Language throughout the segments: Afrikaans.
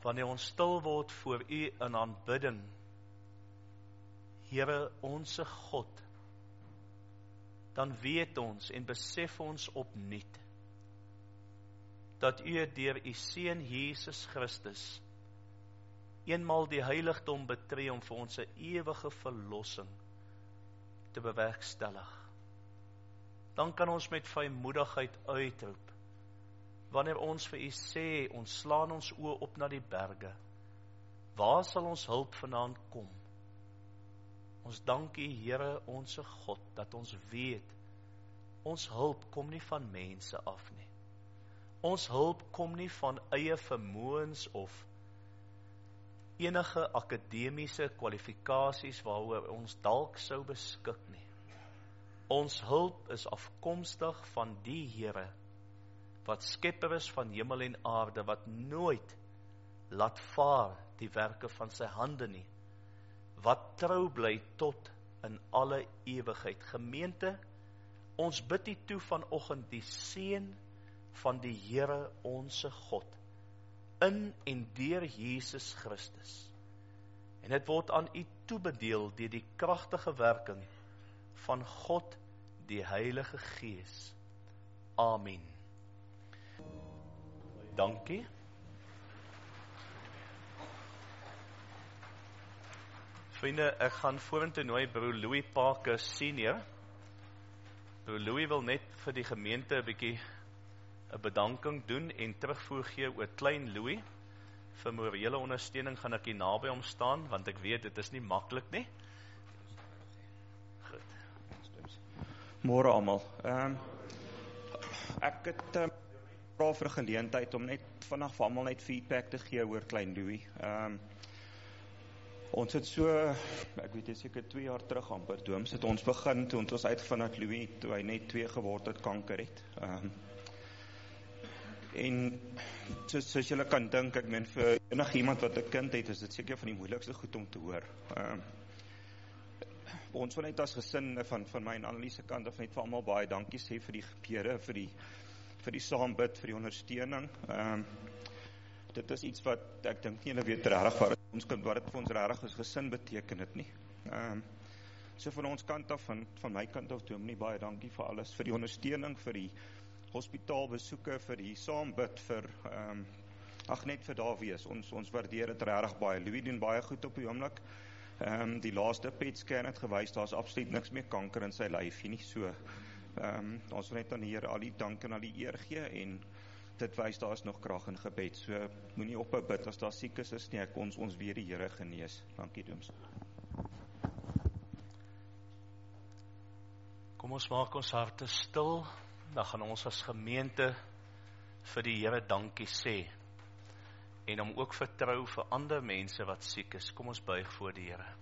wanneer ons stil word voor U in aanbidding, Here onse God, dan weet ons en besef ons opnuut, dat U deur U Seun Jesus Christus, eenmaal die heiligdom betree om vir ons 'n ewige verlossing te bewerkstellig. Dan kan ons met vrymoedigheid uitroep, wanneer ons vir U sê, ons slaan ons oë op na die berge, waar sal ons hulp vandaan kom? Ons dank U, Here, onse God, dat ons weet, ons hulp kom nie van mense af nie. Ons hulp kom nie van eie vermoëns of enige akademiese kwalifikasies waaroor ons dalk sou beskik nie. Ons hulp is afkomstig van die Here, wat skepper is van hemel en aarde, wat nooit laat vaar die werke van sy hande nie, wat trou bly tot in alle ewigheid. Gemeente, ons bid U toe vanoggend die seën van die Here onse God, in en deur Jesus Christus. En dit word aan U toebedeel deur die kragtige werking van God, die Heilige Gees. Amen. Dankie. Vriende, ek gaan vorentoe nooi broer Louis Parker Senior. Broer Louis wil net vir die gemeente 'n bietjie 'n bedanking doen en terugvoer gee oor klein Louis. Vir morele ondersteuning gaan ek hier naby hom staan, want ek weet dit is nie maklik nie. Goed. Môre almal. Ek het vra vir 'n geleentheid om net vandag vir almal net feedback te gee oor klein Louis. Ons het so, ek weet seker 2 jaar terug amper, toe het ons begin, toe ons uitgevind dat Louis, toe hy net 2 geword het, kanker het. En soos julle kan dink, ek meen vir enige iemand wat 'n kind het, is dit seker van die moeilikste goed om te hoor. Ons wil net as gesin van my en Annelies se kant af net vir almal baie dankie sê vir die gebede, vir die saambid, vir die ondersteuning. Dit is iets wat ek dink nie julle weet regtig wat dit vir ons regtig as gesin beteken dit nie. So van ons kant af, van my kant af, Dominee, baie dankie vir alles, vir die ondersteuning, vir die hospitaalbesoeke, vir die saambid, net vir daar wees. Ons waardeer dit regtig baie. Louis doen baie goed op die oomblik. Die laaste PET-scan het gewys, daar's absoluut niks meer kanker in sy lyfie nie. So, ons wil net aan die Here al die dank en al die eer gee, en dit wys daar is nog krag in gebed. So, moenie ophou bid as daar siek is nie, ons weer die Here genees. Dankie, Dooms. Kom ons maak ons harte stil, dan gaan ons as gemeente vir die Here dankie sê, en om ook vertrou vir ander mense wat siek is. Kom ons buig voor die Here.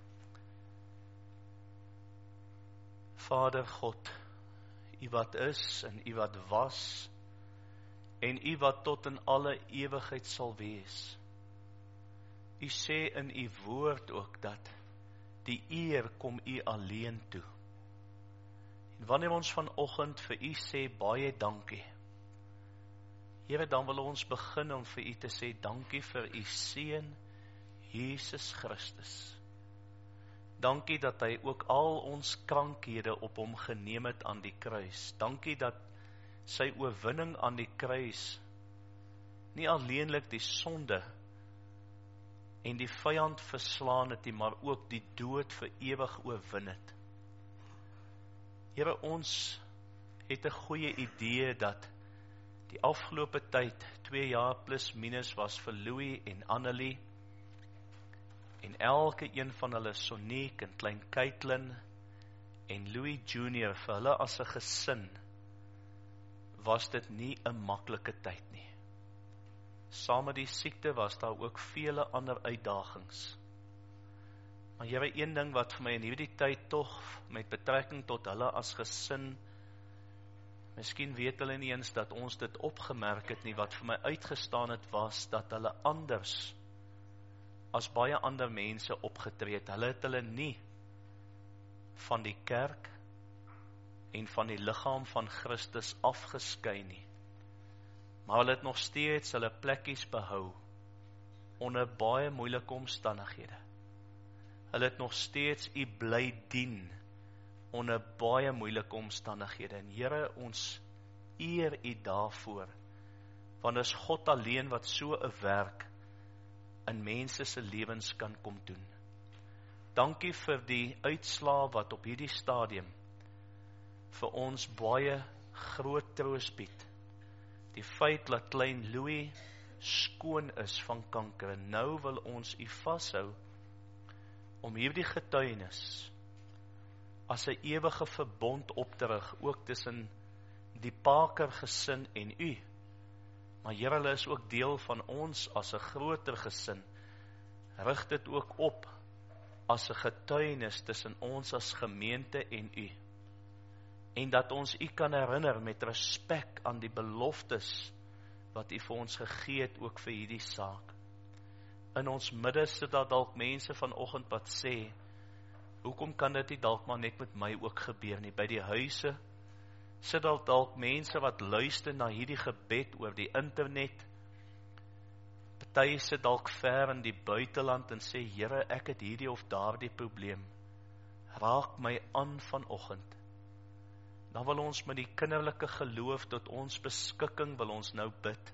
Vader God, U wat is en U wat was, en U wat tot in alle ewigheid sal wees. U sê in U woord ook dat die eer kom U alleen toe. En wanneer ons vanoggend vir U sê baie dankie, Here, dan wil ons begin om vir U te sê dankie vir U seun Jesus Christus. Dankie dat hy ook al ons krankhede op hom geneem het aan die kruis. Dankie dat sy oorwinning aan die kruis nie alleenlik die sonde en die vyand verslaan het nie, maar ook die dood vir ewig oorwin het. Here, ons het 'n goeie idee dat die afgelope tyd, 2 jaar plus minus, was vir Louis en Annelie, en elke een van hulle, Sonique en klein Caitlin en Louis Junior, vir hulle as 'n gesin, was dit nie 'n maklike tyd nie. Saam met die siekte was daar ook vele ander uitdagings. Maar Here, een ding wat vir my in hierdie tyd tog, met betrekking tot hulle as gesin, miskien weet hulle nie eens dat ons dit opgemerk het nie, wat vir my uitgestaan het, was dat hulle anders as baie ander mense opgetree het. Hulle het hulle nie van die kerk en van die liggaam van Christus afgeskei nie, maar hulle het nog steeds hulle plekkies behou onder baie moeilike omstandighede. Hulle het nog steeds U bly dien onder baie moeilike omstandighede. En Here, ons eer U daarvoor, want is God alleen wat so 'n werk in mense se lewens kan kom doen. Dankie vir die uitslaa wat op hierdie stadium vir ons baie groot troos bied. Die feit dat klein Louis skoon is van kanker, en nou wil ons U vashou om hierdie getuienis as 'n ewige verbond op te rig, ook tussen die Parker gesin en U. Maar Here, hulle is ook deel van ons as 'n groter gesin. Rig dit ook op as 'n getuienis tussen ons as gemeente en U. En dat ons U kan herinner met respek aan die beloftes wat U vir ons gegee het, ook vir hierdie saak. In ons midde sit daar dalk mense vanoggend wat sê, hoekom kan dit nie dalk maar net met my ook gebeur nie? By die huise sit daar dalk mense wat luister na hierdie gebed oor die internet. Party sit dalk ver in die buiteland en sê, Here, ek het hierdie of daardie probleem. Raak my aan vanoggend. Dan wil ons met die kinderlike geloof tot ons beskikking wil ons nou bid.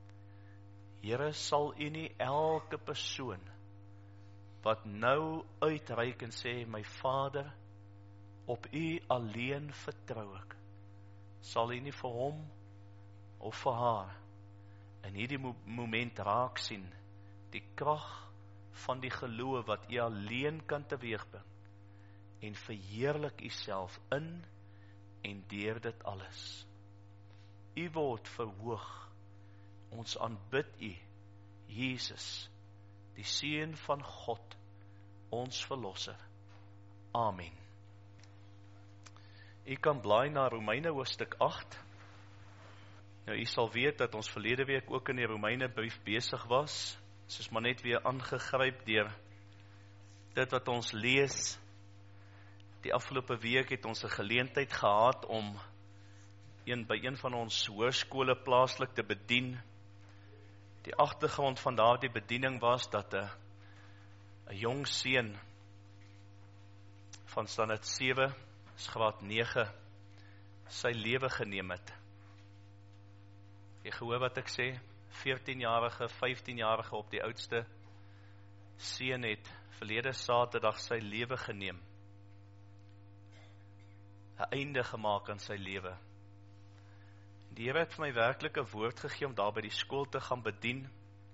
Here, sal U nie elke persoon wat nou uitreik en sê, my Vader, op U alleen vertrou ek, sal U nie vir hom of vir haar in hierdie moment raak sien, die krag van die geloof wat U alleen kan teweegbring, en verheerlik U self in en deur dit alles. U word verhoog, ons aanbid U, Jesus, die Seun van God, ons Verlosser. Amen. U kan blaai na Romeine hoofstuk 8. Nou, u sal weet dat ons verlede week ook in die Romeine brief besig was. Soos maar net weer aangegryp deur dit wat ons lees. Die afgelope week het ons 'n geleentheid gehad om by een van ons hoërskole plaaslik te bedien. Die agtergrond van daardie bediening was dat 'n jong seun van standaard 7, graad 9, sy lewe geneem het. Jy gehoor wat ek sê? 14-jarige, 15-jarige op die oudste seun het verlede Saterdag sy lewe geneem. 'n einde gemaak aan sy lewe. Die Here het vir my werklik 'n woord gegee om daar by die skool te gaan bedien.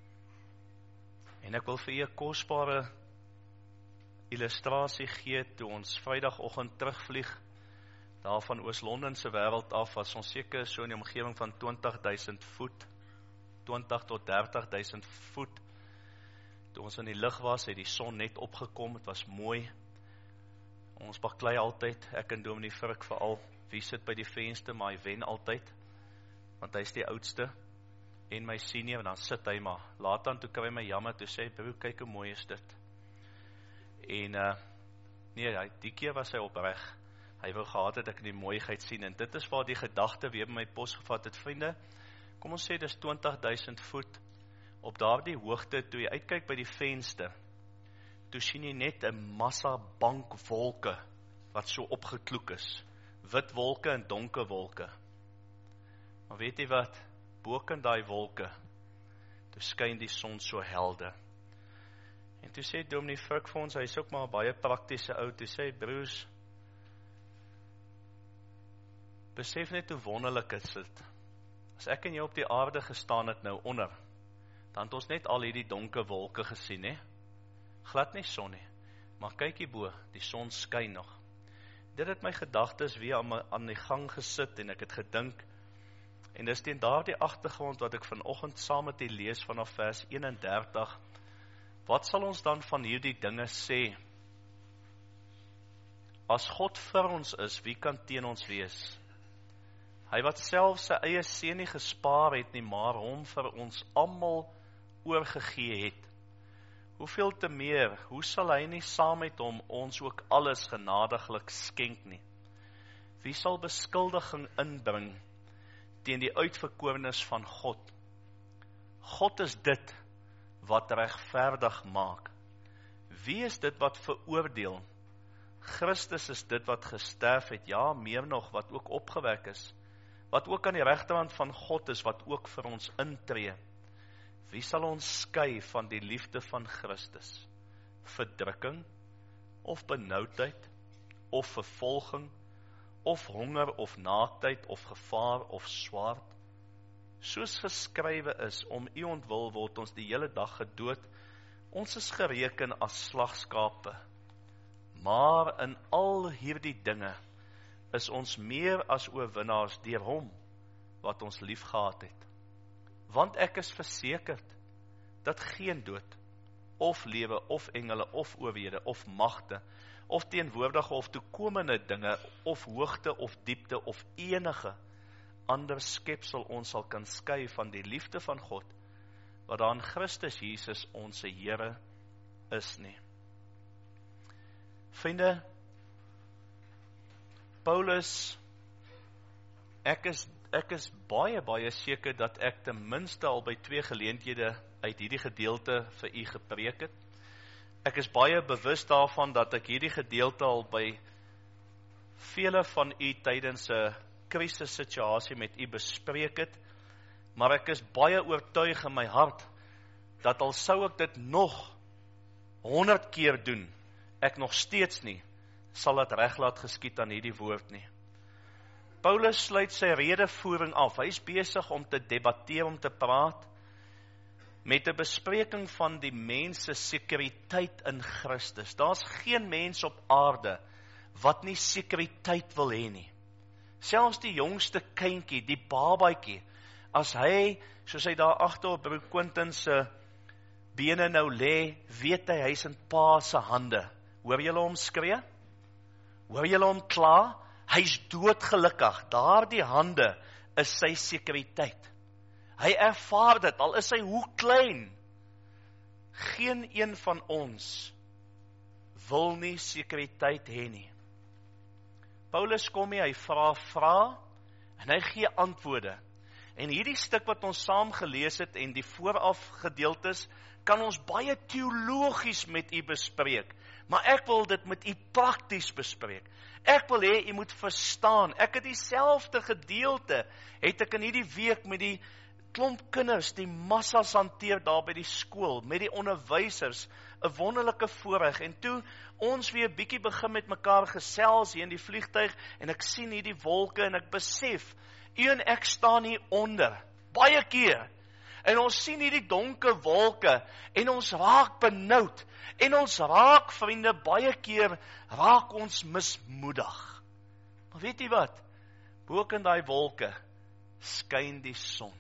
En ek wil vir u 'n kosbare illustrasie gee toe ons Vrydagoggend terugvlieg daar van Oos-London se wêreld af, was ons seker so in die omgewing van 20.000 voet, 20 tot 30.000 voet. Toe ons in die lug was, het die son net opgekom, het was mooi. Ons baklei altyd, ek en Dominee Frik veral, wie sit by die venster, maar hy wen altyd, want hy is die oudste, en my senior, en dan sit hy maar. Later aan toe kry my jammer, toe sê, broer, kyk hoe mooi is dit. En, nee, die keer was hy opreg. Hy wou gehad het ek die mooiheid sien, en dit is waar die gedagte weer by my pos gevat het, vriende. Kom ons sê, dis 20.000 voet, op daardie hoogte, toe jy uitkyk by die venster, toe sien jy net 'n massa bankwolke, wat so opgekloek is. Wit wolke en donker wolke. Maar weet jy wat? Boek in daai wolke, toe skyn die son so helder. En toe sê Dominee Frik vir ons, hy is ook maar baie praktiese ou, toe sê, broers, besef net hoe wonderlik is dit. As ek en jy op die aarde gestaan het nou onder, dan het ons net al hierdie donker wolke gesien, hè? Glad nie son nie, maar kyk hierbo, die son skyn nog. Dit het my gedagtes weer aan die gang gesit, en ek het gedink, en dis teen daardie agtergrond wat ek vanoggend saam met u lees vanaf vers 31, wat sal ons dan van hierdie dinge sê? As God vir ons is, wie kan teen ons wees? Hy wat self sy eie seun nie gespaar het nie, maar hom vir ons almal oorgegee het. Hoeveel te meer, hoe sal hy nie saam met hom ons ook alles genadiglik skenk nie? Wie sal beskuldiging inbring teen die uitverkorenes van God? God is dit wat regverdig maak. Wie is dit wat veroordeel? Christus is dit wat gesterf het, ja, meer nog, wat ook opgewek is, wat ook aan die regterhand van God is, wat ook vir ons intree. Wie sal ons skei van die liefde van Christus? Verdrukking, of benoudheid, of vervolging, of honger, of naaktheid, of gevaar, of swaard? Soos geskrywe is, om u ontwil word ons die hele dag gedood, ons is gereken as slagskape. Maar in al hierdie dinge is ons meer as oorwinnaars deur hom wat ons liefgehad het. Want ek is versekerd dat geen dood, of lewe, of engele, of oorhede, of magte, of teenwoordige of toekomende dinge, of hoogte, of diepte, of enige ander skepsel ons sal kan skei van die liefde van God, wat aan Christus Jesus ons Here is nie. Vriende, Paulus, ek is baie seker dat ek ten minste al by 2 geleenthede uit hierdie gedeelte vir u gepreek het. Ek is baie bewus daarvan dat ek hierdie gedeelte al by vele van u tydens 'n krisissituasie met u bespreek het, maar ek is baie oortuig in my hart dat al sou ek dit nog 100 keer doen, ek nog steeds nie sal dit reg laat geskied aan hierdie woord nie. Paulus sluit sy redevoering af. Hy is besig om te debatteer, om te praat met 'n bespreking van die mens se sekuriteit in Christus. Daar's geen mens op aarde wat nie sekuriteit wil hê nie. Selfs die jongste kindjie, die babaatjie, as hy, soos hy daar agter op broer Quentin se bene nou lê, weet hy is in pa se hande. Hoor julle hom skree? Hoor julle hom kla? Hy's doodgelukkig. Daardie hande is sy sekuriteit. Hy ervaar dit, al is hy hoe klein. Geen een van ons wil nie sekuriteit hê nie. Paulus kom hier, hy vra en hy gee antwoorde. En hierdie stuk wat ons saam gelees het en die vooraf gedeeltes, kan ons baie teologies met u bespreek. Maar ek wil dit met u prakties bespreek. Ek wil hê u moet verstaan. Ek het dieselfde gedeelte, het ek in hierdie week met die klomp kinders, die massas hanteer daar by die skool, met die onderwysers, 'n wonderlike voorreg. En toe ons weer bietjie begin met mekaar gesels hier in die vliegtuig, en ek sien hierdie wolke, en ek besef, u en ek staan hier onder, baie keer. En ons sien hierdie donker wolke, en ons raak benoud, en ons raak, vriende, baie keer raak ons mismoedig. Maar weet jy wat? Bo in daai wolke skyn die son.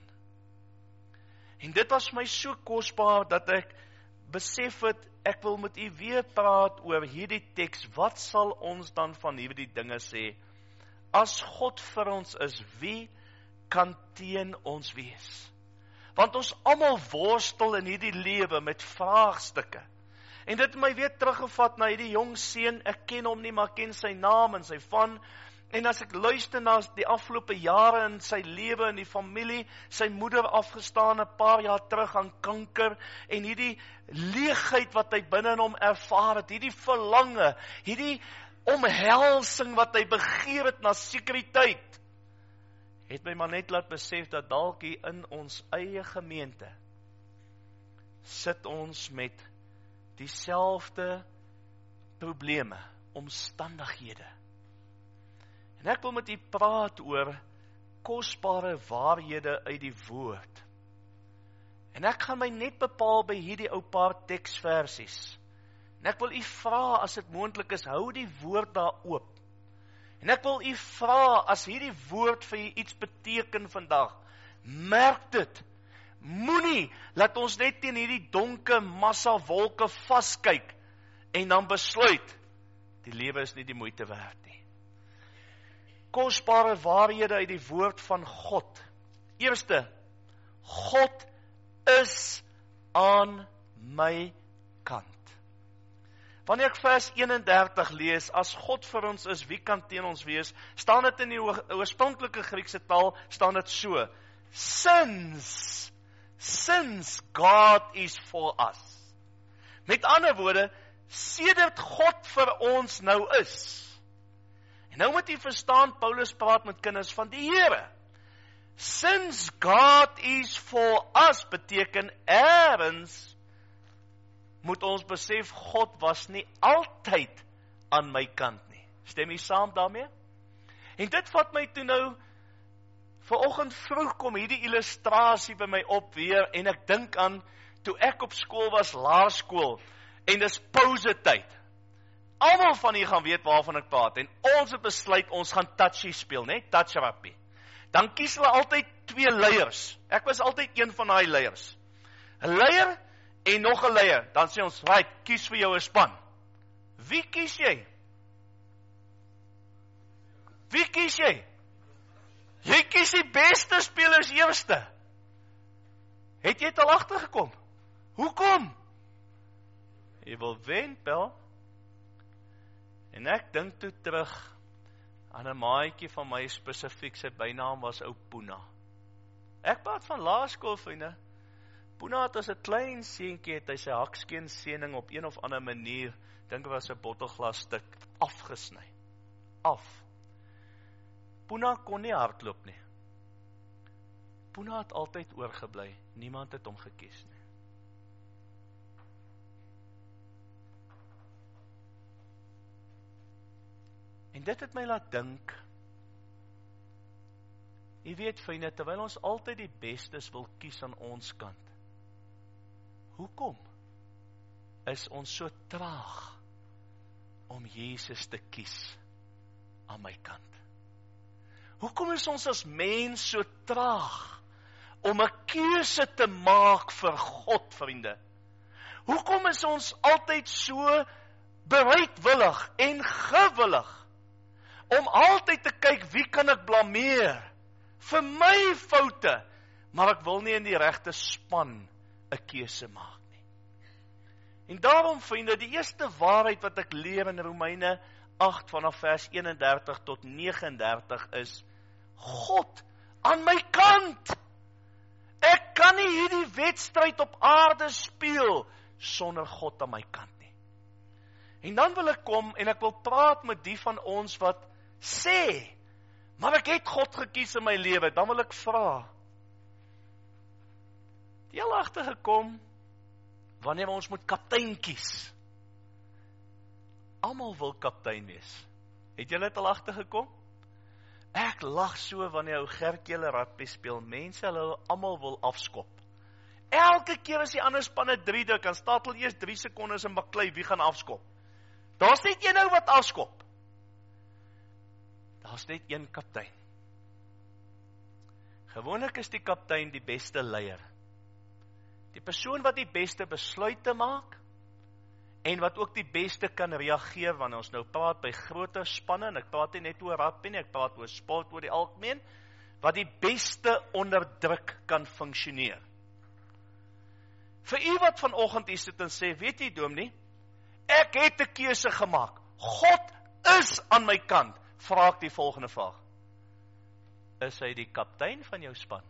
En dit was my so kosbaar dat ek besef het, ek wil met u weer praat oor hierdie teks. Wat sal ons dan van hierdie dinge sê? As God vir ons is, wie kan teen ons wees? Want ons almal worstel in hierdie lewe met vraagstukke. En dit het my weer teruggevat na hierdie jong seun, ek ken hom nie, maar ken sy naam en sy van. En as ek luister na die afgelope jare in sy lewe, in die familie, sy moeder afgestaan 'n paar jaar terug aan kanker, en hierdie leegheid wat hy binne in hom ervaar het, hierdie verlange, hierdie omhelsing wat hy begeer het na sekuriteit, het my maar net laat besef dat dalk hier in ons eie gemeente sit ons met dieselfde probleme, omstandighede. En ek wil met u praat oor kosbare waarhede uit die woord. En ek gaan my net bepaal by hierdie ou paar teksversies. En ek wil u vra, as dit moontlik is, hou die woord daar oop. En ek wil u vra, as hierdie woord vir u iets beteken vandag, merk dit. Moenie, laat ons net teen hierdie donker massa wolke vaskyk, en dan besluit, die lewe is nie die moeite werd nie. Kosbare waarhede uit die woord van God. Eerste, God is aan my kant. Wanneer ek vers 31 lees, as God vir ons is, wie kan teen ons wees, staan dit in die oorspronklike Griekse taal, staan dit so, since since God is for us. Met ander woorde, sedert God vir ons nou is. En nou moet jy verstaan, Paulus praat met kinders van die Here. Since God is for us beteken ergens moet ons besef, God was nie altyd aan my kant nie. Stem jy saam daarmee? En dit vat my toe nou, vanoggend vroeg kom hierdie illustrasie by my op weer, en ek dink aan, toe ek op skool was, laerskool, en dis pausetyd. Almal van julle gaan weet waarvan ek praat, en ons het besluit, ons gaan touchy speel, né? Touch rugby. Dan kies hulle altyd 2 leiers. Ek was altyd een van daai leiers. 'n Leier en nog 'n leier. Dan sê ons, right, kies vir jou 'n span. Wie kies jy? Wie kies jy? Jy kies die beste spelers eerste. Het jy dit al agtergekom? Hoekom? Jy wil wen, Pel. En ek dink toe terug aan 'n maatjie van my spesifiek, sy bynaam was ou Puna. Ek praat van laerskoolvriende. Puna het as 'n klein seentjie, het hy sy hakskeen seëning op een of ander manier, dink dit was 'n bottelglas stuk, afgesny. Af. Puna kon nie hardloop nie. Puna het altyd oorgebly. Niemand het hom gekies nie. En dit het my laat dink, jy weet vriende, terwyl ons altyd die bestes wil kies aan ons kant, hoekom is ons so traag om Jesus te kies aan my kant? Hoekom is ons as mens so traag om 'n keuse te maak vir God, vriende? Hoekom is ons altyd so bereidwillig en gewillig om altyd te kyk, wie kan ek blameer vir my foute, maar ek wil nie in die regte span 'n keuse maak nie. En daarom, vriende, die eerste waarheid wat ek leer in Romeine 8 vanaf vers 31 tot 39 is, God aan my kant. Ek kan nie hierdie wedstryd op aarde speel sonder God aan my kant nie. En dan wil ek kom en ek wil praat met die van ons wat sê, maar ek het God gekies in my lewe. Dan wil ek vra, die al agtergekom wanneer ons moet kaptein kies? Almal wil kaptein wees. Het julle dit al agtergekom? Ek lag so wanneer ou Gertjie hulle rugby speel. Mense, hulle almal wil afskop. Elke keer as die ander spanne 3 druk, dan staan hulle eers 3 sekondes in baklei, wie gaan afskop? Daar's net een ou wat afskop. Daar's net een kaptein. Gewoonlik is die kaptein die beste leier. Die persoon wat die beste besluite maak, en wat ook die beste kan reageer, wanneer ons nou praat by groter spanne, en ek praat nie net oor rugby nie, ek praat oor sport oor die algemeen, wat die beste onder druk kan funksioneer. Vir u wat vanoggend hier sit en sê, weet jy dominee, ek het 'n keuse gemaak, God is aan my kant, vra ek die volgende vraag. Is hy die kaptein van jou span?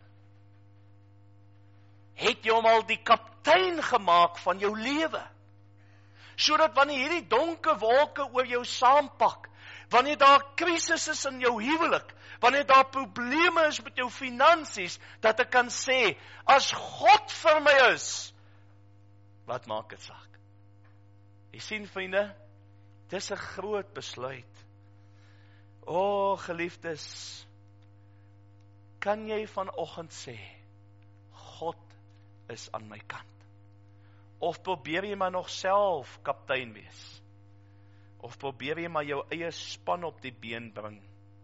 Het jy hom al die kaptein gemaak van jou lewe? Sodat wanneer hierdie donker wolke oor jou saampak, wanneer daar krisis is in jou huwelik, wanneer daar probleme is met jou finansies, dat ek kan sê, as God vir my is, wat maak dit saak? Jy sien, vriende, dis 'n groot besluit. O, geliefdes, kan jy vanoggend sê, God is aan my kant? Of probeer jy maar nog self kaptein wees? Of probeer jy maar jou eie span op die been bring?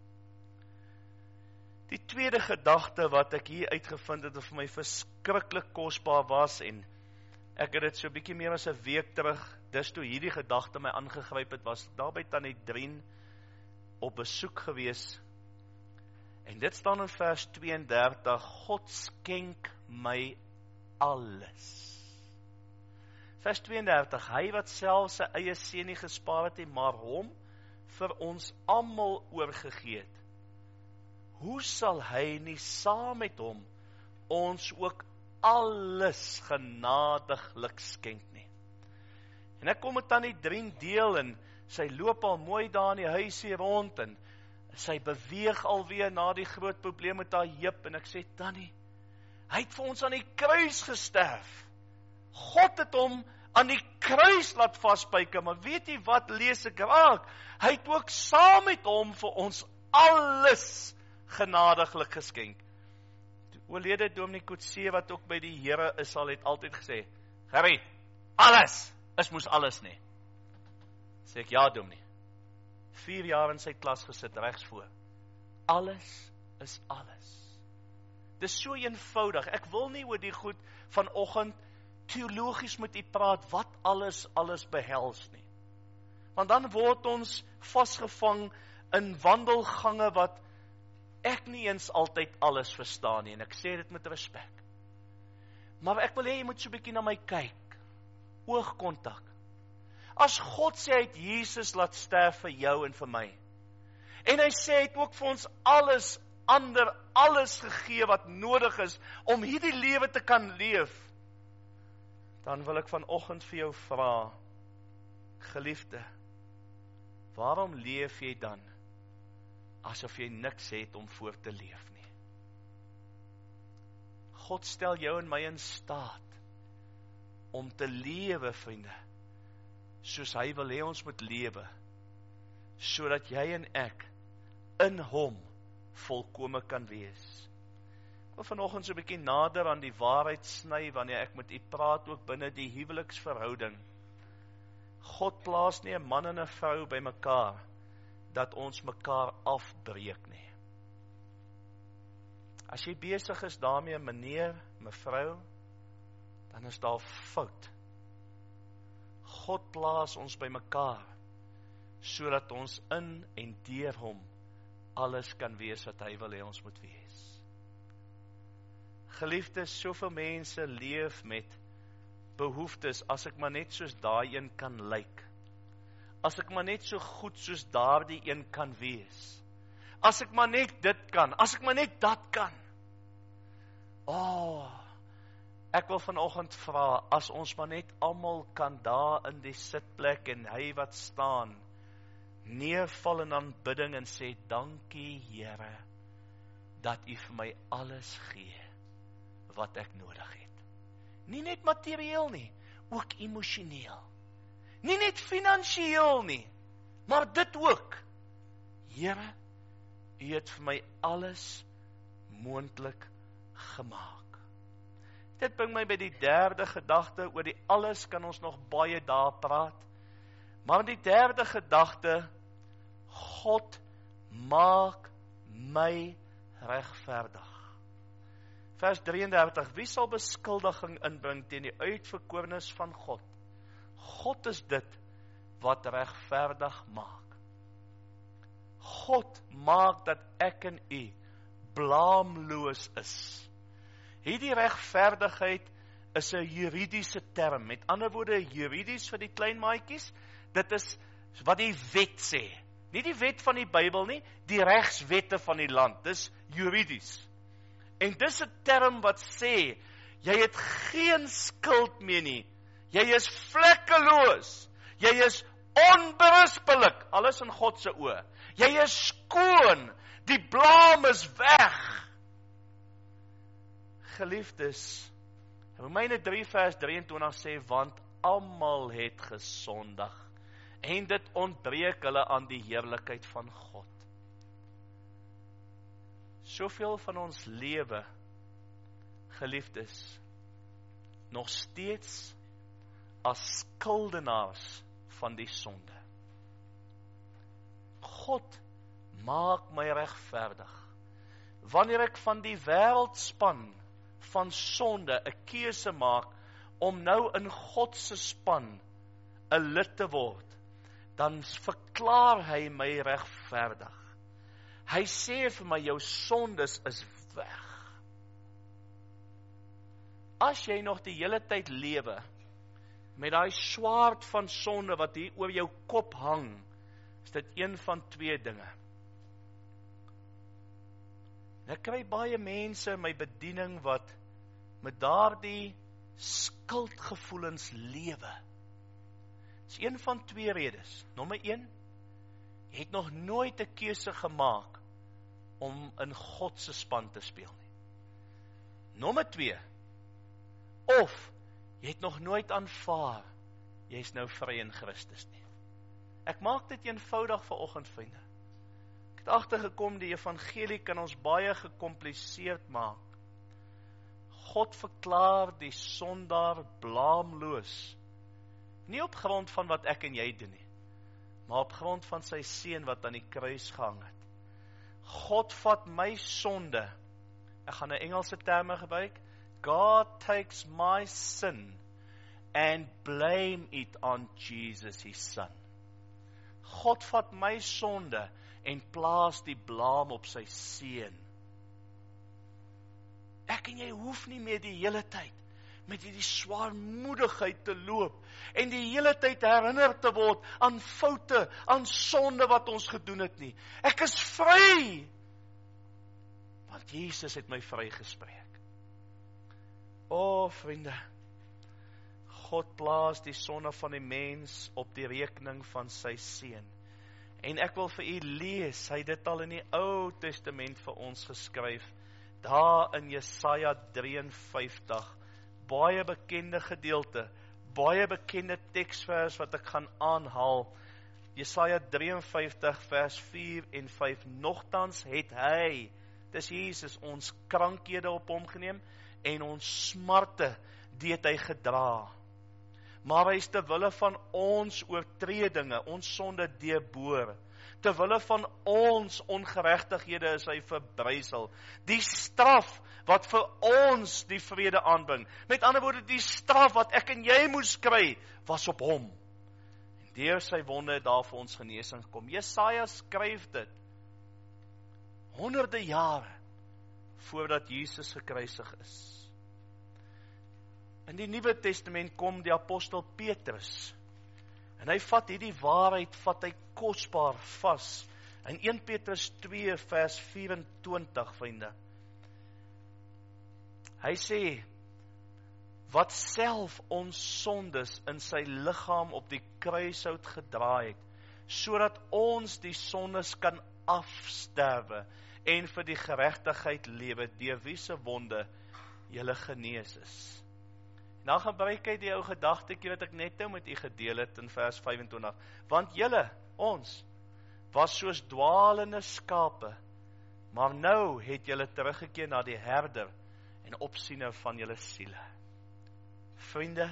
Die tweede gedagte wat ek hier uitgevind het, wat vir my verskriklik kosbaar was, en ek het dit so bietjie meer as 'n week terug, dis toe hierdie gedagte my aangegryp het, was daar by Tannie Drien op besoek gewees. En dit staan in vers 32, God skenk my alles. Vers 32, hy wat self sy eie seun nie gespaar het nie, maar hom vir ons almal oorgegee het. Hoe sal hy nie saam met hom ons ook alles genadiglik skenk nie. En ek kom met Tannie Drien deel, en sy loop al mooi daar in die huisie rond, en sy beweeg alweer na die groot probleem met haar heup, en ek sê, Tannie, hy het vir ons aan die kruis gesterf. God het hom aan die kruis laat vasbyke, maar weet jy wat lees ek raak? Hy het ook saam met hom vir ons alles genadiglik geskenk. Die oorlede Dominee Coetzee, wat ook by die Here is, al het altyd gesê, Gerrie, alles is moes alles nie. Sê ek, ja Dominee, 4 jaar in sy klas gesit, regs voor. Alles is alles. Dis so eenvoudig, ek wil nie oor die goed vanoggend teologies met u praat, wat alles behels nie. Want dan word ons vasgevang in wandelgange wat ek nie eens altyd alles verstaan nie, en ek sê dit met respek. Maar ek wil hê jy moet so 'n bietjie na my kyk, oogkontak. As God sê hy het Jesus laat sterf vir jou en vir my, en hy sê hy het ook vir ons alles gegee wat nodig is om hierdie lewe te kan leef, dan wil ek vanoggend vir jou vra, geliefde, waarom leef jy dan asof jy niks het om voor te leef nie? God stel jou en my in staat om te lewe, vriende, soos hy wil hê ons moet lewe, sodat jy en ek in hom volkome kan wees. Ek wil vanoggend so 'n bietjie nader aan die waarheid sny, wanneer ek met u praat, ook binne die huweliksverhouding. God plaas nie 'n man en 'n vrou by mekaar, dat ons mekaar afbreek nie. As jy besig is daarmee, meneer, mevrou, dan is daar fout. God plaas ons by mekaar, sodat ons in en deur hom alles kan wees wat hy wil hê ons moet wees. Geliefdes, soveel mense leef met behoeftes, as ek maar net soos daai een kan lyk. As ek maar net so goed soos daardie een kan wees. As ek maar net dit kan, as ek maar net dat kan. Ek wil vanoggend vra, as ons maar net almal kan daar in die sitplek en hy wat staan, neerval in aanbidding en sê, dankie Here, dat u vir my alles gee, wat ek nodig het. Nie net materieel nie, ook emosioneel. Nie net finansiëel nie, maar dit ook. Here, u het vir my alles moontlik gemaak. Dit bring my by die derde gedagte, oor die alles kan ons nog baie daar praat, maar die derde gedagte, God maak my regverdig. Vers 33, wie sal beskuldiging inbring teen die uitverkorenes van God? God is dit wat regverdig maak. God maak dat ek en u blaamloos is. Hierdie regverdigheid is 'n juridiese term, met ander woorde juridies vir die klein maatjies, dit is wat die wet sê. Nie die wet van die Bybel nie, die regswette van die land, dis juridies. En dis 'n term wat sê, jy het geen skuld meer nie, jy is vlekkeloos, jy is onberispelik, alles in God se oë, jy is skoon, die blaam is weg. Geliefdes, Romeine 3 vers 23 sê, want almal het gesondig, en dit ontbreek hulle aan die heerlikheid van God. Soveel van ons lewe, geliefdes, nog steeds as skuldenaars van die sonde. God maak my regverdig. Wanneer ek van die wêreldspan van sonde 'n keuse maak om nou in God se span 'n lid te word, dan verklaar hy my regverdig. Hy sê vir my, jou sondes is weg. As jy nog die hele tyd lewe met daai swaard van sonde wat hier oor jou kop hang, is dit een van twee dinge. Ek kry baie mense in my bediening wat met daardie skuldgevoelens lewe. Dit is een van twee redes. Nommer 1, jy het nog nooit 'n keuse gemaak om in God se span te speel nie. Nommer 2, of jy het nog nooit aanvaar, jy is nou vry in Christus nie. Ek maak dit eenvoudig vanoggend, vriende. Ek het agtergekom, die evangelie kan ons baie gekompliseerd maak. God verklaar die sondaar blaamloos, nie op grond van wat ek en jy doen nie, maar op grond van sy seun wat aan die kruis gehang het. God vat my sonde, ek gaan 'n Engelse terme gebruik, God takes my sin and blame it on Jesus, his son. God vat my sonde en plaas die blaam op sy seun. Ek en jy hoef nie meer die hele tyd met hierdie swaarmoedigheid te loop en die hele tyd herinner te word aan foute, aan sonde wat ons gedoen het nie. Ek is vry, want Jesus het my vrygespreek. O, vriende, God plaas die sonde van die mens op die rekening van sy seun. En ek wil vir u lees, hy het dit al in die Ou Testament vir ons geskryf, daar in Jesaja 53, baie bekende gedeelte, baie bekende teksvers wat ek gaan aanhaal. Jesaja 53 vers 4 en 5, nogtans het hy, dis Jesus, ons krankhede op hom geneem, en ons smarte, die het hy gedra. Maar hy is terwille van ons oortredinge, ons sonde deurboor. Terwille van ons ongeregtighede is hy verbrysel. Die straf wat vir ons die vrede aanbring. Met ander woorde, die straf wat ek en jy moes kry, was op hom. En deur sy wonde het daar vir ons genesing gekom. Jesaja skryf dit honderde jare voordat Jesus gekruisig is. In die Nuwe Testament kom die apostel Petrus, en hy vat hierdie waarheid, vat hy kosbaar vas, in 1 Petrus 2 vers 24, vriende. Hy sê, wat self ons sondes in sy liggaam op die kruishout gedra het, sodat ons die sondes kan afsterwe, en vir die geregtigheid lewe, deur wie se wonde julle genees is. Nou gebruik hy die ou gedagtetjie wat ek net nou met u gedeel het in vers 25. Want julle, ons, was soos dwaalende skape, maar nou het julle teruggekeer na die herder en opsiener van julle siele. Vriende,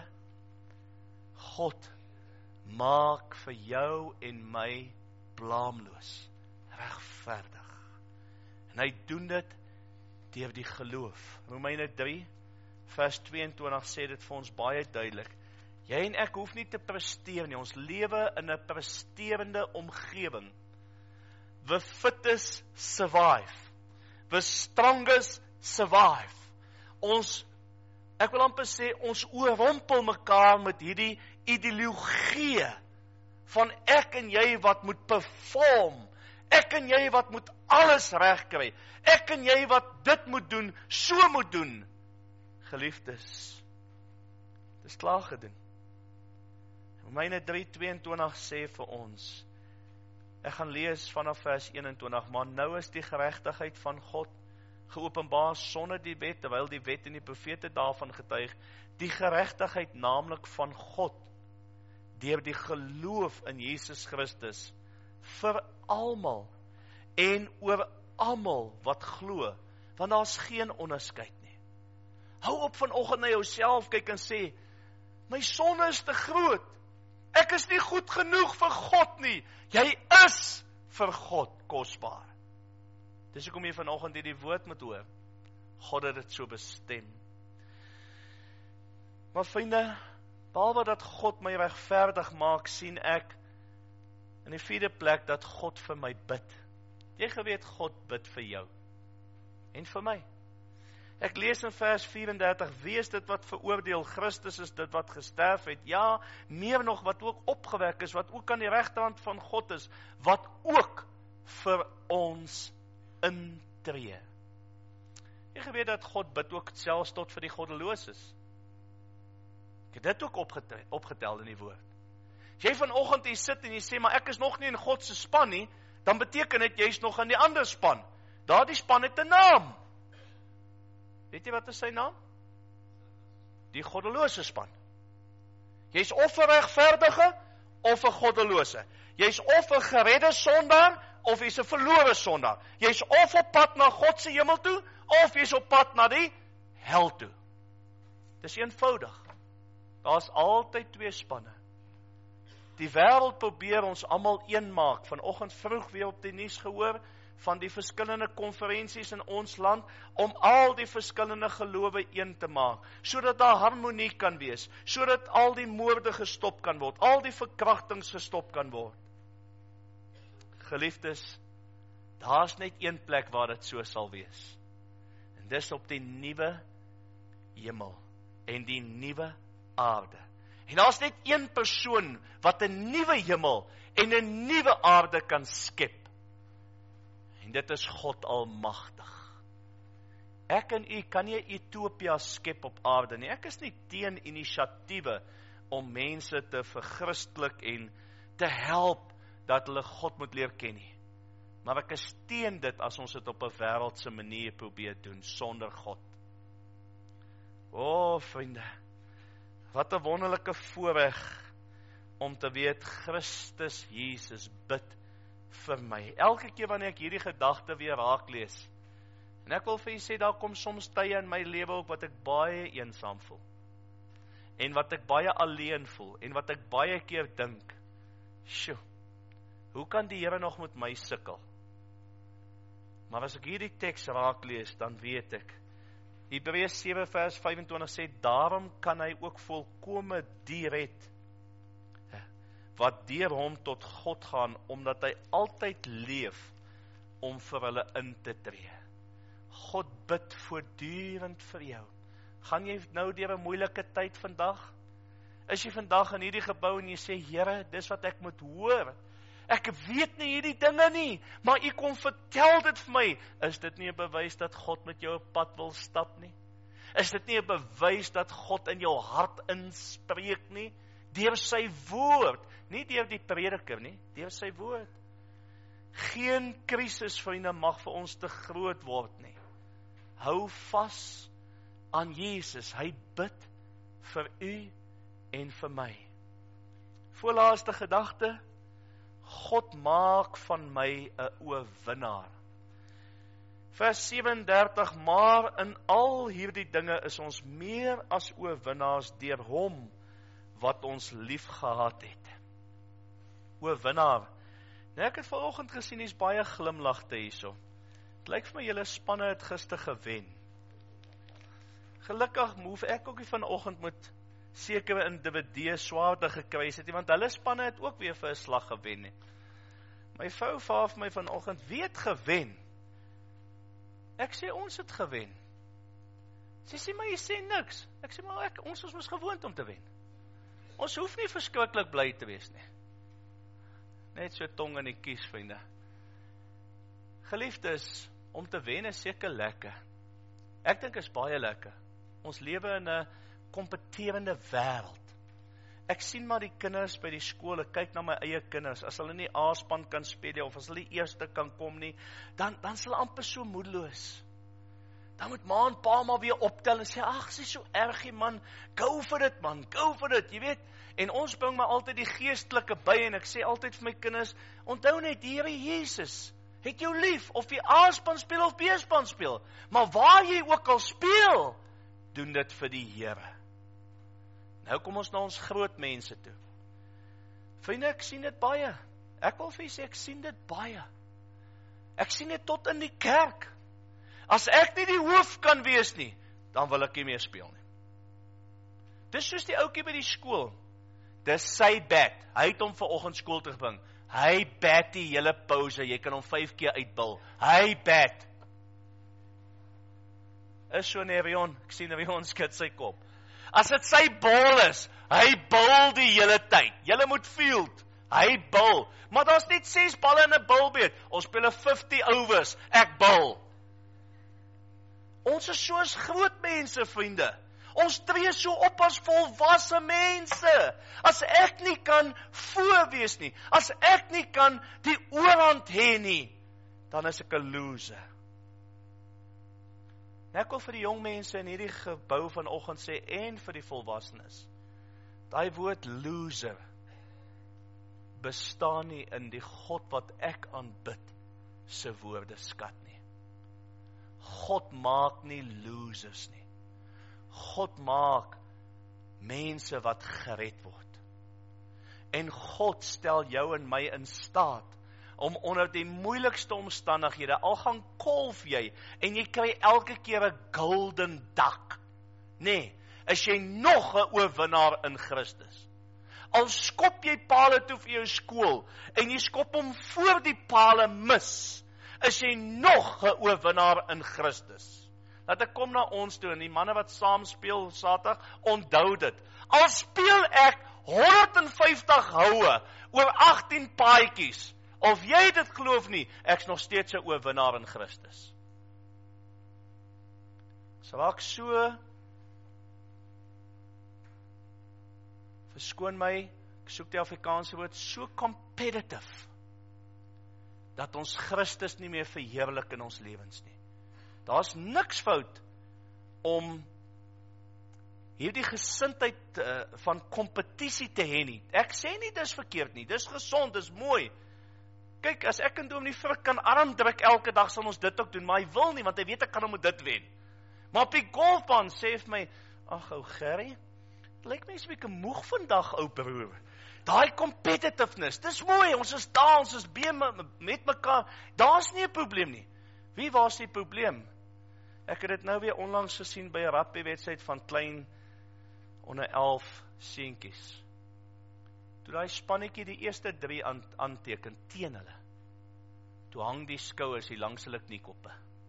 God maak vir jou en my blaamloos, regverdig. En hy doen dit deur die geloof. Romeine 3 vers 22 sê dit vir ons baie duidelik. Jy en ek hoef nie te presteer nie. Ons lewe in 'n presterende omgewing. The fittest survive. The strongest survive. Ek wil amper sê, ons oorrompel mekaar met hierdie ideologie van ek en jy wat moet perform. Ek en jy wat moet alles reg kry. Ek en jy wat dit moet doen, so moet doen. Geliefdes, dit is klaar gedoen. Romeine 3:22 sê vir ons, ek gaan lees vanaf vers 21, maar nou is die geregtigheid van God geopenbaar sonder die wet, terwyl die wet en die profete daarvan getuig, die geregtigheid naamlik van God, deur die geloof in Jesus Christus, vir almal, en oor almal wat glo, want daar is geen onderskeid nie. Hou op vanoggend na jouself kyk en sê, my sonde is te groot, ek is nie goed genoeg vir God nie, jy is vir God kosbaar. Dis hoekom jy vanoggend hierdie woord moet hoor, God het dit so bestem. Maar vriende, behalwe dat God my regverdig maak, sien ek in die 4de plek dat God vir my bid. Jy geweet, God bid vir jou en vir my. Ek lees in vers 34, wie is dit wat veroordeel? Christus is dit wat gesterf het. Ja, meer nog wat ook opgewek is, wat ook aan die regterhand van God is, wat ook vir ons intree. Jy geweet dat God bid ook selfs tot vir die goddeloses. Ek het dit ook opgetel in die woord. As jy vanoggend hier sit en jy sê, maar ek is nog nie in God se span nie, dan beteken dit jy is nog in die ander span. Daardie span het 'n naam. Weet jy wat is sy naam? Die goddelose span. Jy's of 'n regverdige of 'n goddelose. Jy's of 'n geredde sondaar of jy's 'n verlore sondaar. Jy's of op pad na God se hemel toe of jy's op pad na die hel toe. Dis eenvoudig. Daar's altyd twee spanne. Die wêreld probeer ons almal een maak. Vanoggend vroeg weer op die nuus gehoor van die verskillende konferensies in ons land om al die verskillende gelowe een te maak, sodat daar harmonie kan wees, sodat al die moorde gestop kan word, al die verkrachtings gestop kan word. Geliefdes, daar's net een plek waar dit so sal wees. En dis op die nuwe hemel en die nuwe aarde. En daar's net een persoon wat 'n nuwe hemel en 'n nuwe aarde kan skep. En dit is God Almagtig. Ek en u kan nie 'n utopia skep op aarde nie. Ek is nie teen inisiatiewe om mense te verchristelik en te help dat hulle God moet leer ken nie. Maar ek is teen dit as ons dit op 'n wêreldse manier probeer doen sonder God. O, vriende, wat 'n wonderlike voorreg om te weet Christus Jesus bid vir my. Elke keer wanneer ek hierdie gedagte weer raak lees. En ek wil vir julle sê, daar kom soms tye in my lewe ook wat ek baie eensaam voel. En wat ek baie alleen voel. En wat ek baie keer dink, sjoe, hoe kan die Here nog met my sukkel? Maar as ek hierdie teks raak lees, dan weet ek, Hebreërs 7 vers 25 sê, daarom kan hy ook volkome die red, wat deur hom tot God gaan, omdat hy altyd leef, om vir hulle in te tree. God bid voortdurend vir jou. Gaan jy nou deur 'n moeilike tyd vandag? Is jy vandag in hierdie gebou en jy sê, Here, dis wat ek moet hoor. Ek weet nie hierdie dinge nie, maar u kom vertel dit vir my. Is dit nie 'n bewys dat God met jou op pad wil stap nie? Is dit nie 'n bewys dat God in jou hart inspreek nie? Deur sy woord, nie deur die prediker nie, deur sy woord. Geen krisis, vriende, mag vir ons te groot word nie. Hou vas aan Jesus, hy bid vir u en vir my. Voorlaaste gedagte, God maak van my 'n oorwinnaar. Vers 37, maar in al hierdie dinge is ons meer as oorwinnaars deur hom wat ons lief gehad het. Oorwinnaar. Nou ek het vanoggend gesien, hier's baie glimlagte hierso. Het lyk vir my julle spanne het gister gewen. Gelukkig hoef ek ook nie vanoggend met sekere individue swaarde gekry het, want hulle spanne het ook weer vir 'n slag gewen nie. My vrou vra vir my vanoggend, wie het gewen? Ek sê, ons het gewen. Sy sê, maar jy sê niks. Ek sê, maar ons is mos gewoond om te wen. Ons hoef nie verskriklik bly te wees nie. Net so tong in die kies, vriende. Geliefdes, om te wen is seker lekker. Ek dink is baie lekker. Ons lewe in 'n kompeterende wêreld. Ek sien maar die kinders by die skool, ek kyk na my eie kinders, as hulle nie A-span kan speel, of as hulle die eerste kan kom nie, dan is hulle amper so moedeloos. Dan moet ma en pa maar weer optel en sê, ag, sy is so ergie man, go for it man, go for it, jy weet. En ons bring maar altyd die geestelike by, en ek sê altyd vir my kinders, onthou net, die Here Jesus het jou lief, of jy A-span speel of B-span speel, maar waar jy ook al speel, doen dit vir die Here. Nou kom ons na ons groot mense toe. Vriende, ek sien dit baie. Ek wil vir julle sê, ek sien dit baie. Ek sien dit tot in die kerk. As ek nie die hoof kan wees nie, dan wil ek nie meer speel nie. Dis soos die ouetjie by die skool. Dis sy bat. Hy het hom vanoggend skool toe gebring. Hy bat die hele pouse. Jy kan hom 5 keer uitbil. Hy bat. Is so nie Rion. Ek sien Rion skud sy kop. As dit sy bal is, hy bil die hele tyd. Julle moet field. Hy bil. Maar daar's net 6 balle in 'n bilbeet. Ons speel 'n 50 overs. Ek bil. Ons is soos groot mense, vriende. Ons tree so op as volwasse mense. As ek nie kan voorwees nie, as ek nie kan die oorhand hê nie, dan is ek 'n loser. Ek wil vir die jong mense in hierdie gebou vanoggend sê, en vir die volwassenes, daai woord loser bestaan nie in die God wat ek aanbid se woordeskat nie. God maak nie losers nie. God maak mense wat gered word. En God stel jou en my in staat om onder die moeilikste omstandighede, al gaan kolf jy, en jy kry elke keer 'n golden dak. Nee, is jy nog 'n oorwinnaar in Christus. Al skop jy pale toe vir jou skool, en jy skop hom voor die pale mis, is jy nog 'n oorwinnaar in Christus. Laat ek kom na ons toe, en die manne wat saam speel Saterdag, onthou dit. Al speel ek 150 houe oor 18 paadjies, of jy dit glo of nie, ek's nog steeds 'n oorwinnaar in Christus. So raak so, verskoon my, ek soek die Afrikaanse woord, so competitive, dat ons Christus nie meer verheerlik in ons lewens nie. Daar's niks fout om hierdie gesindheid van kompetisie te hê nie. Ek sê nie dis verkeerd nie, dis gesond, dis mooi. Kyk, as ek en Dominee Frik kan arm druk elke dag, sal ons dit ook doen, maar hy wil nie, want hy weet ek kan hom met dit wen. Maar op die golfbaan sê vir my, ag ou Gerry, lyk my so 'n bietjie moeg vandag, ou broer. Daai competitiveness, dis mooi, ons is daar, ons is met mekaar, daar's nie 'n probleem nie. Wie was die probleem? Ek het dit nou weer onlangs gesien by 'n rugby-wedstryd van klein onder 11 seentjies. Toe daai spannetjie die eerste 3 aanteken teen hulle. Toe hang die skouers hier langs hulle kniekoppe.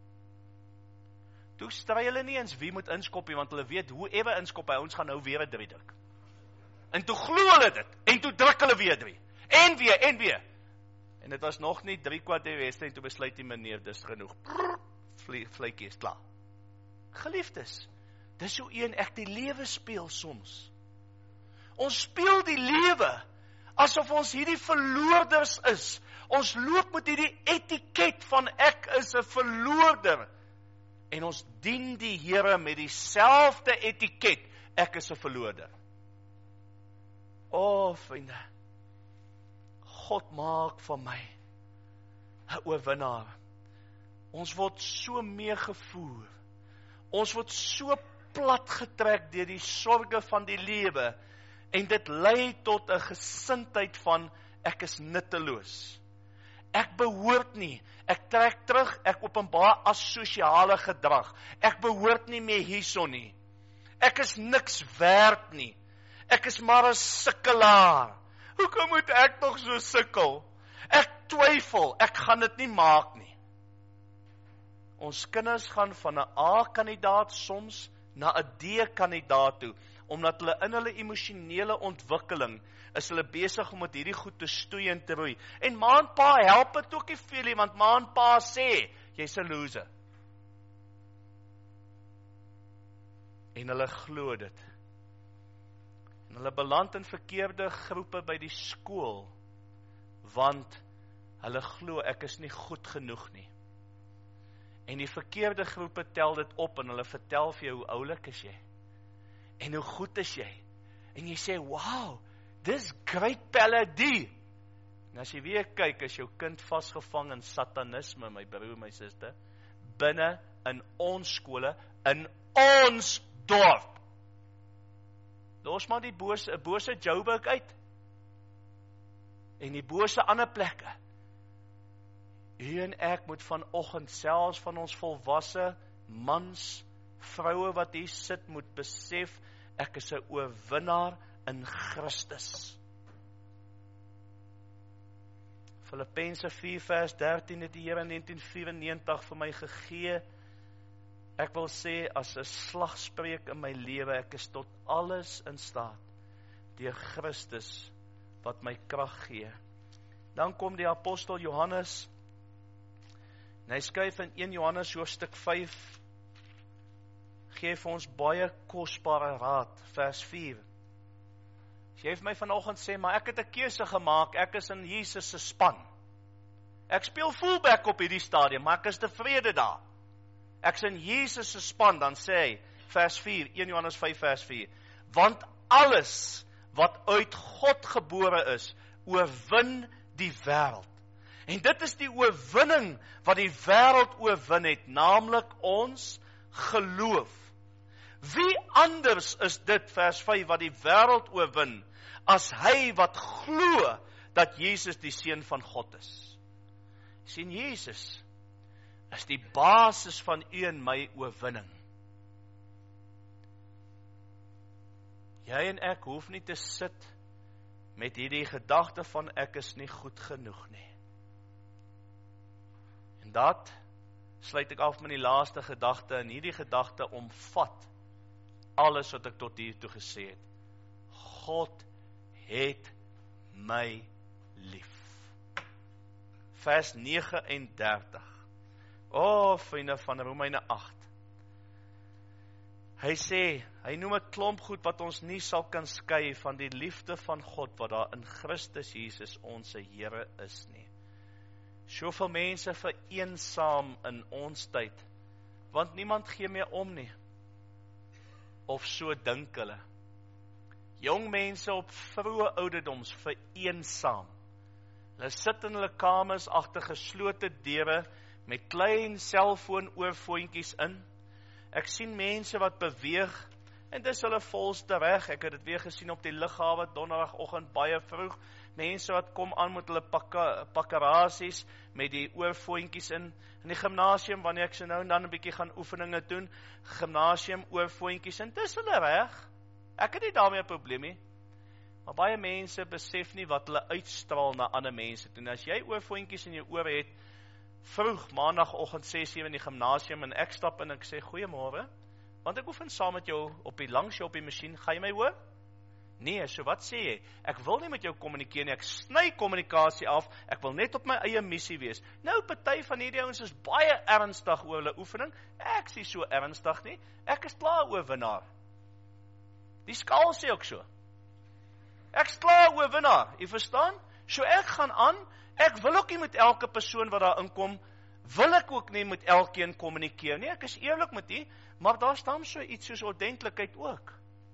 Toe stry hulle nie eens wie moet inskop nie, want hulle weet hoe ewe inskop hy, ons gaan nou weer 'n 3 druk. En toe glo hulle dit, en toe druk hulle weer 3. En weer. En dit was nog nie 3/4 wedstryd, toe besluit die meneer, dis genoeg. Vletjie is klaar. Geliefdes, dis hoe een ek die lewe speel soms. Ons speel die lewe asof ons hierdie verloorders is. Ons loop met hierdie etiket van ek is 'n verloorder. En ons dien die Here met dieselfde etiket, ek is 'n verloorder. O, vriende, God maak van my 'n oorwinnaar. Ons word so meegevoer. Ons word so plat getrek deur die sorge van die lewe, en dit lei tot 'n gesindheid van ek is nutteloos. Ek behoort nie, ek trek terug, ek openbaar asosiale gedrag. Ek behoort nie meer hierson nie. Ek is niks werd nie. Ek is maar 'n sukkelaar. Hoekom moet ek nog so sukkel? Ek twyfel, ek gaan dit nie maak nie. Ons kinders gaan van 'n A-kandidaat soms na 'n D-kandidaat toe, omdat hulle in hulle emosionele ontwikkeling is hulle besig om met hierdie goed te stoei en te roei. En ma en pa help dit ook nie veel nie, want ma en pa sê, jy's 'n loser. En hulle glo dit. En hulle beland in verkeerde groepe by die skool, want hulle glo ek is nie goed genoeg nie. En die verkeerde groepe tel dit op, en hulle vertel vir jou hoe oulik is jy, en hoe goed is jy, en jy sê, wow, dis great paladie. En as jy weer kyk, is jou kind vasgevang in satanisme, my broer, my suster, binne in ons skole, in ons dorp. Los maar die bose Joburg uit, en die bose ander plekke. U en ek moet vanoggend, selfs van ons volwasse mans, vroue wat hier sit, moet besef, ek is 'n oorwinnaar in Christus. Filippense 4 vers 13 het die Here in 1994 vir my gegee. Ek wil sê, as 'n slagspreuk in my lewe, ek is tot alles in staat, deur Christus, wat my krag gee. Dan kom die apostel Johannes, en hy skryf in 1 Johannes hoofstuk 5, gee vir ons baie kosbare raad, vers 4. As jy vir my vanoggend sê, maar ek het 'n keuse gemaak, ek is in Jesus se span. Ek speel fullback op hierdie stadium, maar ek is tevrede daar. Ek is in Jesus se span, dan sê hy, vers 4, 1 Johannes 5 vers 4, want alles wat uit God gebore is, oorwin die wêreld. En dit is die oorwinning wat die wêreld oorwin het, naamlik ons geloof. Wie anders is dit, vers 5, wat die wêreld oorwin, as hy wat glo dat Jesus die Seun van God is? Sien, Jesus is die basis van u en my oorwinning. Jy en ek hoef nie te sit met hierdie gedagte van ek is nie goed genoeg nie. En dat sluit ek af met die laaste gedagte, en hierdie gedagte omvat alles wat ek tot hier toe gesê het. God het my lief. Vers 39. Vriende van Romeine 8. Hy sê, hy noem 'n klomp goed wat ons nie sal kan skei van die liefde van God wat daar in Christus Jesus ons Here is nie. Soveel mense vereensaam in ons tyd, want niemand gee meer om nie. Of so dink hulle. Jong mense op vroeë ouderdoms vereensaam. Hulle sit in hulle kamers agter geslote deure met klein selfoon oorfoontjies in. Ek sien mense wat beweeg, en dis hulle volste reg. Ek het dit weer gesien op die lughawe donderdagoggend baie vroeg. Mense wat kom aan met hulle pakkerasies met die oorfoontjies in die gimnasium, wanneer ek so nou en dan 'n bietjie gaan oefeninge doen, gimnasium oorfoontjies in, dis hulle reg. Ek het nie daarmee 'n probleem nie. Maar baie mense besef nie wat hulle uitstraal na ander mense toe. As jy oorfoontjies in jou ore het, vroeg maandagoggend 6-7 in die gimnasium, en ek stap in en ek sê goeiemôre, want ek oefen saam met jou langs jou op die masjien, ga jy my hoor? Nee, so wat sê jy? Ek wil nie met jou kommunikeer nie, ek sny kommunikasie af, ek wil net op my eie missie wees. Nou, party van hierdie ouens is baie ernstig oor hulle oefening, ek sê so ernstig nie, ek is klaar oorwinnaar. Die skaal sê ook so. Ek is klaar oorwinnaar, jy verstaan? So ek gaan aan, ek wil ook nie met elke persoon wat daar inkom, wil ek ook nie met elkeen kommunikeer nie, ek is eerlik met die, maar daar staan so iets soos ordentlikheid ook.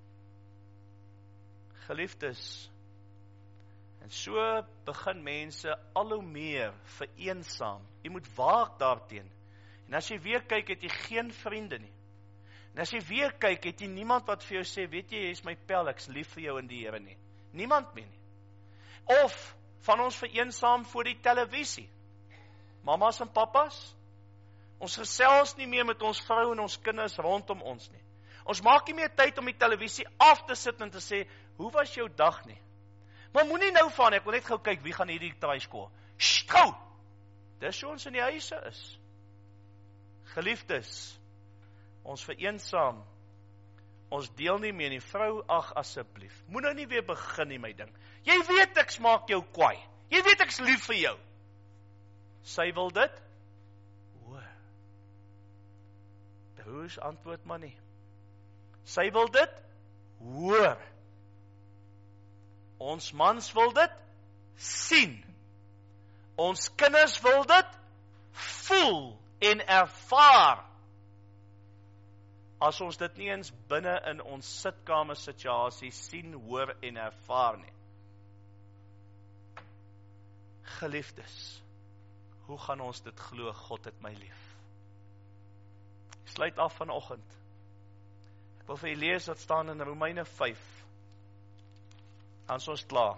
Geliefdes, en so begin mense al hoe meer vereensaam. Jy moet waak daarteen. En as jy weer kyk, het jy geen vriende nie. En as jy weer kyk, het jy niemand wat vir jou sê, weet jy is my pel, ek is lief vir jou in die Here nie. Niemand meer nie. Of van ons vereensaam voor die televisie. Mamas en papas, ons gesels nie meer met ons vrou en ons kinders rondom ons nie. Ons maak nie meer tyd om die televisie af te sit en te sê, hoe was jou dag nie? Maar moenie nou van, ek wil net gou kyk, wie gaan hierdie treiskool? Sst, gou! Dis so ons in die huise is. Geliefdes, ons vereensaam, ons deel nie meer nie, vrou, ag asseblief, moet nou nie weer begin nie my ding. Jy weet ek smaak jou kwaai, jy weet ek's lief vir jou. Sy wil dit? Hoor. Broers antwoord maar nie. Sy wil dit? Hoor. Ons mans wil dit? Sien. Ons kinders wil dit? Voel en ervaar. As ons dit nie eens binne in ons sitkamer situasie sien, hoor en ervaar nie. Geliefdes, hoe gaan ons dit glo, God het my lief? Ek sluit af vanoggend. Ek wil vir julle lees wat staan in Romeine 5. Dan is ons klaar.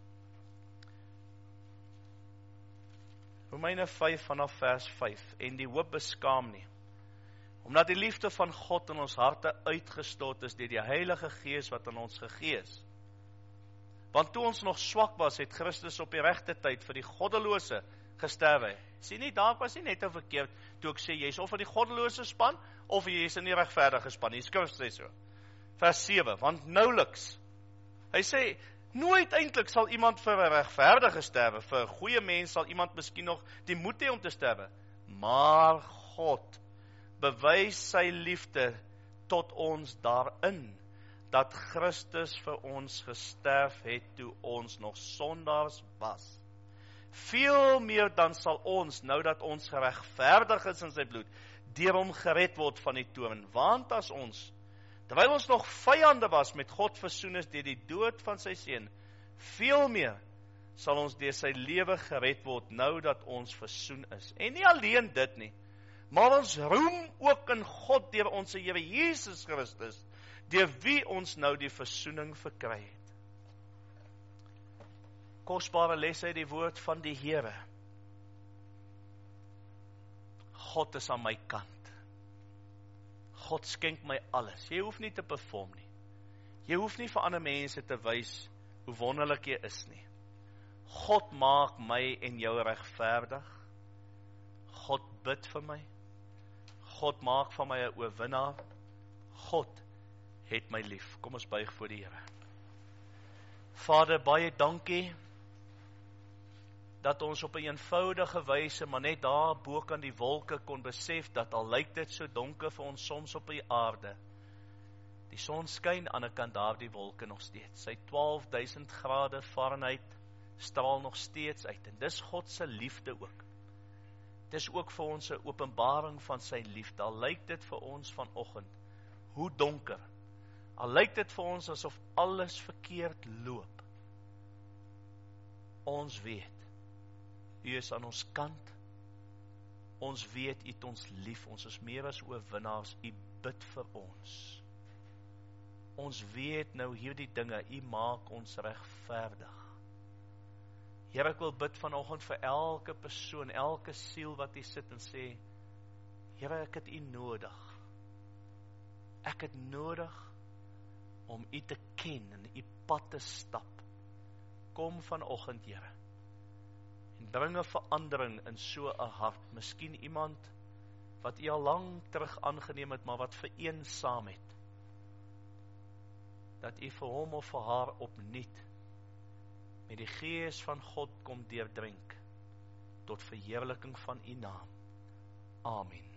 Romeine 5 vanaf vers 5. En die hoop beskaam nie, omdat die liefde van God in ons harte uitgestort is deur die Heilige Gees wat in ons gegee is. Want toe ons nog swak was, het Christus op die regte tyd vir die goddelose gesterwe. Sien nie, daar was nie net 'n verkeerd, toe ek sê, jy is of in die goddelose span, of jy is in die regverdige span. Die skrif sê so. Vers 7, want nouliks. Hy sê, nooit eintlik sal iemand vir 'n regverdige sterwe, vir 'n goeie mens sal iemand miskien nog die moed hê om te sterwe. Maar God bewys sy liefde tot ons daarin, dat Christus vir ons gesterf het, toe ons nog sondaars was. Veel meer dan sal ons, nou dat ons geregverdig is in sy bloed, deur hom gered word van die toorn. Want as ons, terwyl ons nog vyande was, met God versoen is deur die dood van sy seun, veel meer sal ons deur sy lewe gered word, nou dat ons versoen is. En nie alleen dit nie, maar ons roem ook in God deur ons Here Jesus Christus, deur wie ons nou die versoening verkry het. Kosbare les uit die woord van die Here. God is aan my kant. God skenk my alles. Jy hoef nie te perform nie. Jy hoef nie vir ander mense te wys hoe wonderlik jy is nie. God maak my en jou regverdig. God bid vir my. God maak van my 'n oorwinnaar. God het my lief. Kom ons buig voor die Here. Vader, baie dankie dat ons op 'n eenvoudige wyse, maar net daar bo kan die wolke kon besef dat al lyk dit so donker vir ons soms op die aarde, die son skyn aan 'n kant daar die wolke nog steeds. Sy 12.000 grade Fahrenheit straal nog steeds uit. En dis God se liefde ook. Dis ook vir ons 'n openbaring van sy liefde. Al lyk dit vir ons vanoggend hoe donker. Al lyk dit vir ons asof alles verkeerd loop. Ons weet, U is aan ons kant. Ons weet, U het ons lief. Ons is meer as oorwinnaars. U bid vir ons. Ons weet nou hierdie dinge. U maak ons regverdig. Here, ek wil bid vanoggend vir elke persoon, elke siel wat hier sit en sê, Here, ek het U nodig. Ek het nodig om U te ken en U pad te stap. Kom vanoggend, Here, en bring 'n verandering in so 'n hart. Miskien iemand wat U al lank terug aangeneem het, maar wat vereensaam het. Dat U vir hom of vir haar opnuut met die Gees van God kom deurdrink tot verheerliking van U naam. Amen.